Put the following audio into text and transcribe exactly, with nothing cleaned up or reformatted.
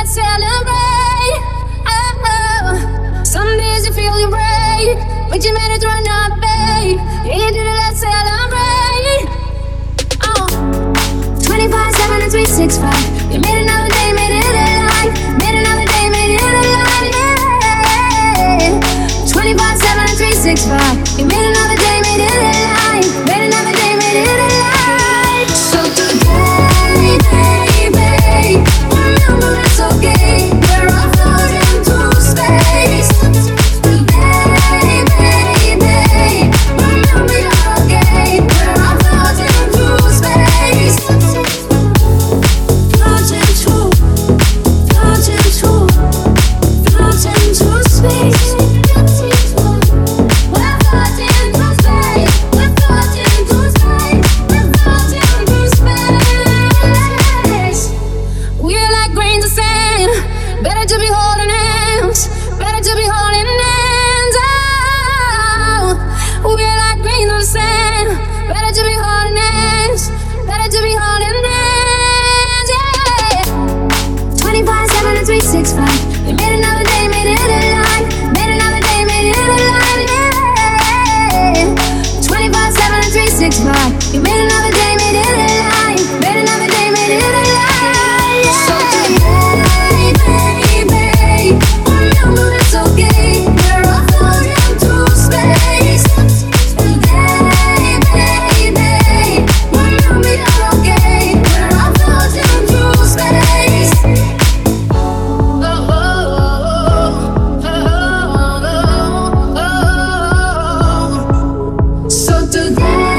celebrate. Oh, oh. Some days you feel your way, but you made it through another day. You did it, let's celebrate. Oh, twenty-five seven and three sixty-five. You made another day, made it alive. Made another day, made it alive. Yeah. twenty-five seven and three sixty-five. You made another day, made it alive. Made another day, made it alive. So today, baby, remember it's okay. We're all floating through space. Today, baby, remember you're okay. We're all floating through space. Floating through, floating through, floating through space. We're floating through space. We're floating through space. We're floating through space. We're like grains of sand. Better to be holding hands. Better to be holding hands. Oh, we're like grains of sand. Better to be holding hands. Better to be holding hands. Yeah. twenty-five seven and three sixty-five. You made another day, made it alive. Made another day, made it alive. Yeah. twenty-five seven and three sixty-five. You made another day, made it alive. Made another day, made it alive. Yeah. So today, baby, remember it's okay. We're all floating through space. Today, baby, remember you're okay. We're all floating through space. Oh, oh, oh, oh, oh, oh. So today.